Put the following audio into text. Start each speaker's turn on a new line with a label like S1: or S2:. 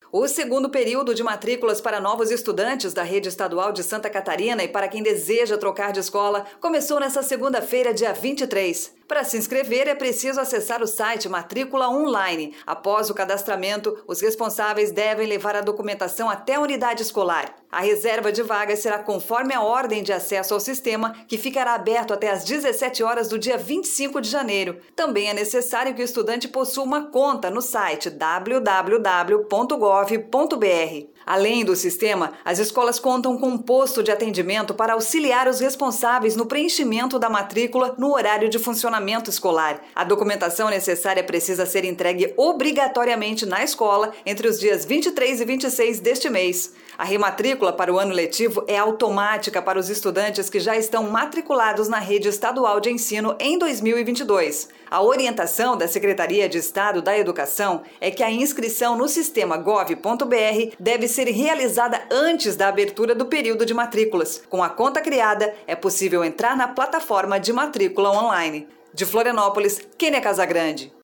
S1: O segundo período de matrículas para novos estudantes da rede estadual de Santa Catarina e para quem deseja trocar de escola começou nesta segunda-feira, dia 23. Para se inscrever, é preciso acessar o site Matrícula Online. Após o cadastramento, os responsáveis devem levar a documentação até a unidade escolar. A reserva de vagas será conforme a ordem de acesso ao sistema, que ficará aberto até às 17 horas do dia 25 de janeiro. Também é necessário que o estudante possua uma conta no site www.gov.br. Além do sistema, as escolas contam com um posto de atendimento para auxiliar os responsáveis no preenchimento da matrícula no horário de funcionamento escolar. A documentação necessária precisa ser entregue obrigatoriamente na escola entre os dias 23 e 26 deste mês. A rematrícula para o ano letivo é automática para os estudantes que já estão matriculados na rede estadual de ensino em 2022. A orientação da Secretaria de Estado da Educação é que a inscrição no sistema gov.br deve ser realizada antes da abertura do período de matrículas. Com a conta criada, é possível entrar na plataforma de matrícula online. De Florianópolis, Kênia Casagrande.